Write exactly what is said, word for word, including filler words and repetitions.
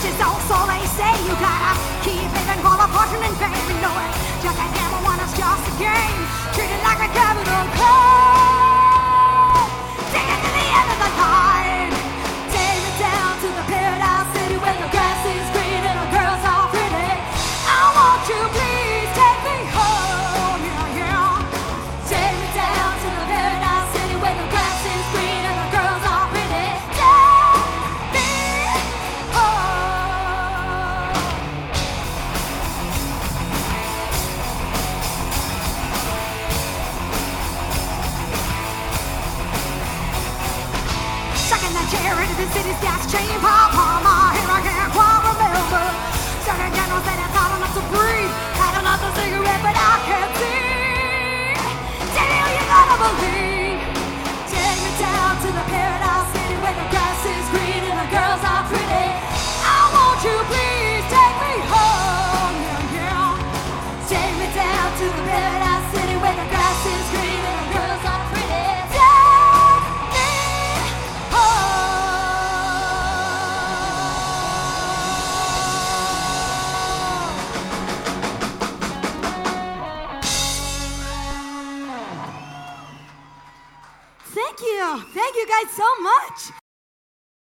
riches don't, so they say you gotta keep living for the fortune and fame. You know it, just like everyone is just a game, treated like a capital crime. Take it to the end of the line. Take me down to the paradise city where the grass is green and the girls are pretty. I want you, please take me home, yeah, yeah. Take me down to the paradise city where the grass is green and the girls are pretty. Take me home. Stuck in that chair into the city's gas chain pop on my hair, I can't quite remember. Surgeon General said it's hard enough to breathe. Had another cigarette, but I can't see. Damn, you gotta believe. Take me down to the paradise city where the grass is green and the girls are pretty. I want you, please take me home, yeah, yeah. Take me down to the paradise city where the grass is green and the girls are pretty. Take me home. Thank you. Thank you guys so much.